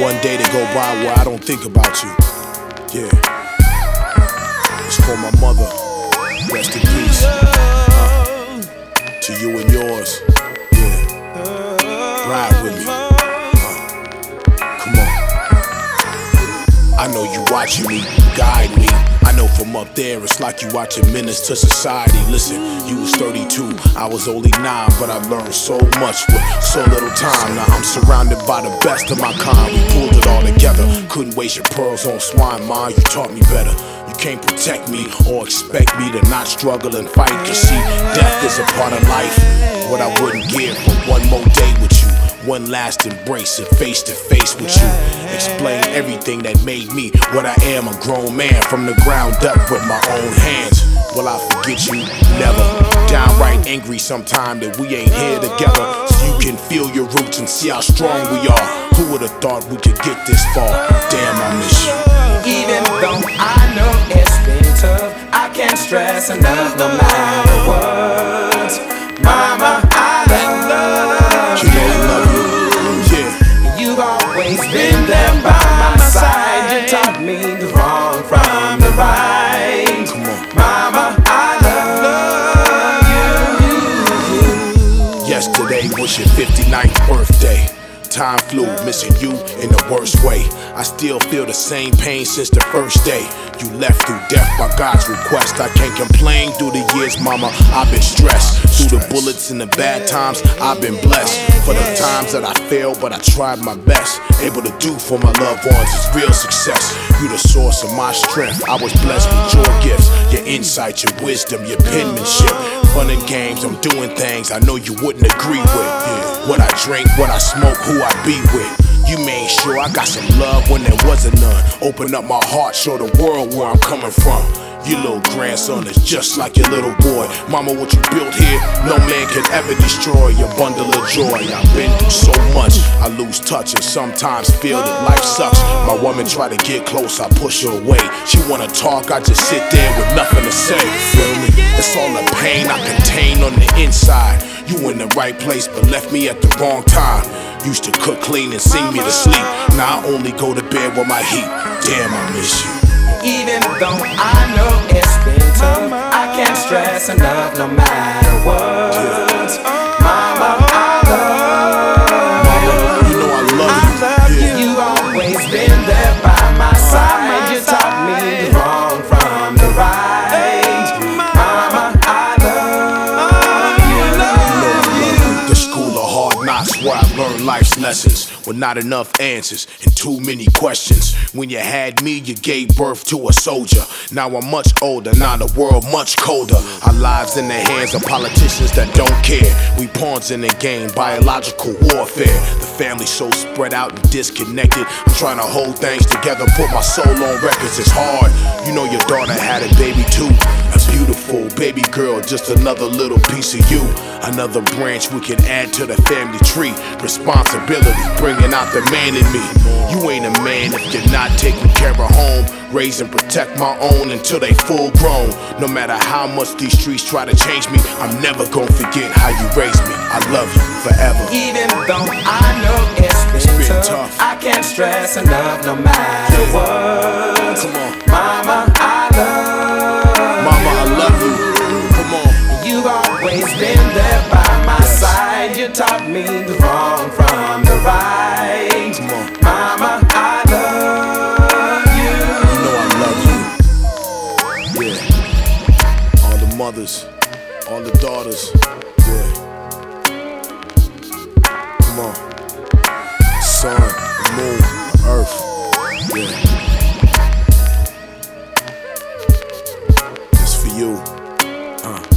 one day to go by where I don't think about you. Yeah. It's for my mother. Rest in peace. To you and yours. Yeah. Ride with me. Come on. I know you watching me, guide me. I know from up there it's like you watching Menace to Society. Listen, you was 32, I was only 9, but I learned so much with so little time. Now I'm surrounded by the best of my kind. We pulled it all together. Couldn't waste your pearls on swine, ma. You taught me better. You can't protect me or expect me to not struggle and fight. You see, death is a part of life. What I wouldn't give for one more day with you. One last embrace and face to face with you. Explain everything that made me what I am, a grown man from the ground up with my own hands. Will I forget you? Never. Downright angry sometime that we ain't here together, so you can feel your roots and see how strong we are. Who would've thought we could get this far? Damn, I miss you. Even though I know it's been tough, I can't stress enough no matter what. Mama, I love you. You know I love you. Yeah. You've always been there by my side. You taught me the wrong from the right. Come on. Mama, I love you. Yesterday was your 59th birthday. Time flew, missing you in the worst way. I still feel the same pain since the first day. You left through death by God's request. I can't complain through the years, mama, I've been stressed. Through the bullets and the bad times, I've been blessed. For the times that I failed, but I tried my best. Able to do for my loved ones is real success. You the source of my strength. I was blessed with your gifts, your insight, your wisdom, your penmanship. Running games, I'm doing things I know you wouldn't agree with. Yeah. What I drink, what I smoke, who I be with. You made sure I got some love when there wasn't none. Open up my heart, show the world where I'm coming from. Your little grandson is just like your little boy. Mama, what you built here, no man can ever destroy your bundle of joy. I've been through so much, I lose touch and sometimes feel that life sucks. My woman try to get close, I push her away. She wanna talk, I just sit there with nothing to say. Feel me? It's all the pain I contain on the inside. You in the right place, but left me at the wrong time. Used to cook, clean, and sing me to sleep. Now I only go to bed with my heat. Damn, I miss you. Even though I know it's been tough, I can't stress enough no matter what. Mama, I love you. You know I love you. You've always been there by my side. You taught me the wrong from the right. Mama, I love you. The school of hard knocks where I learned life's lessons. With not enough answers and too many questions. When you had me, you gave birth to a soldier. Now I'm much older, now the world much colder. Our lives in the hands of politicians that don't care. We pawns in the game, biological warfare. The family so spread out and disconnected. I'm trying to hold things together, put my soul on records. It's hard. You know your daughter had a baby too. A beautiful baby girl, just another little piece of you. Another branch we can add to the family tree. Responsibility, bringing out the man in me. You ain't a man if you're not taking care of home. Raise and protect my own until they full grown. No matter how much these streets try to change me, I'm never gonna forget how you raised me. I love you forever. Even though I know it's been tough, I can't stress enough no matter what. Come on. Mama, I love you. Come on. You've always been there by my side. You taught me the wrong from the right. Come on. Mama, I love you. You know I love you. Yeah. All the mothers, all the daughters. Yeah. Come on. Sun, the moon, the earth. Yeah. It's for you.